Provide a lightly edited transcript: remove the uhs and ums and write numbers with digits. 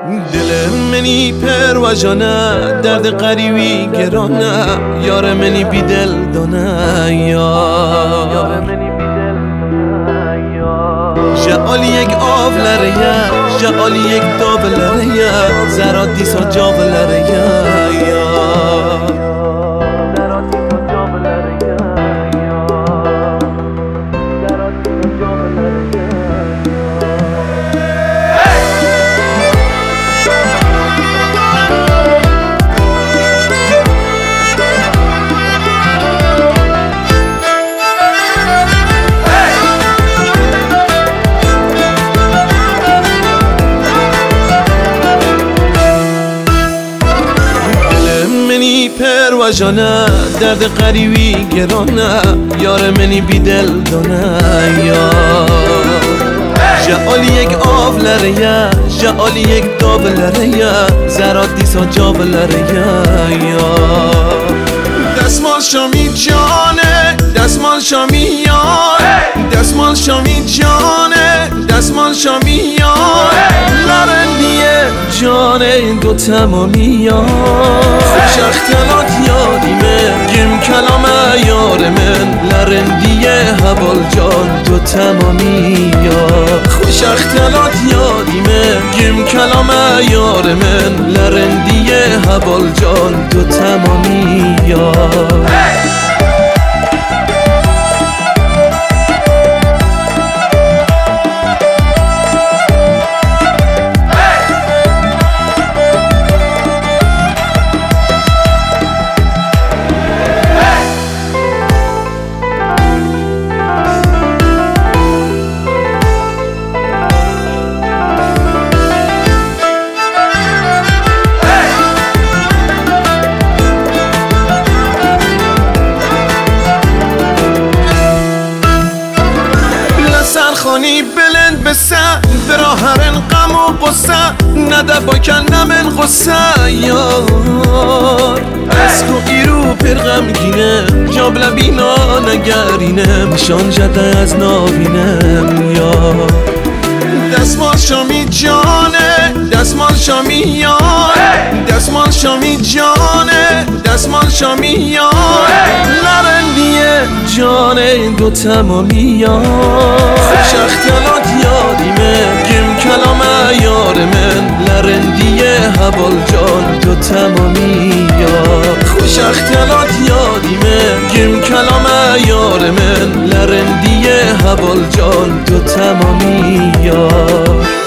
دل منی پر و جانه درد قریبی گرانه یار منی بی دل دانه یار جعالی یک آف لره جعالی یک داب لره زراد دیسا جاب لره پر و جانه درد قریبی گرانه یار منی بی دل دانه یار جعالی یک آب لره جعالی یک داب لره زراد دیسا جاب لره یار دستمال شامی جانه دستمال شامی یار دستمال شامی جانه دستمال شامی یار لرندیه جانه دو تمامی یار خوش اختلاط یادیمه گم کلام یار من لرندیه حبال جان دو تمامی یار خوش اختلاط یادیمه گم کلام یار من لرندیه حبال جان دو تمامی یار خانی بلند بسه برا هرن غم و قصه نده با کنم قصه یار از کو ایرو پر غمگینه جابل بینا نگرینم شان جده از نابینم یار دستمال شامی جانه دستمال شامی یار دستمال شامی جانه دستمال شامی یار لرندیه جانه دو تمامی یار خوش اختلاط یادیمه گم کلام یار من لرندیه حبال جان دو تمامی یار خوش اختلاط یادیمه گم کلام یار من لرندیه حبال جان دو تمامی یار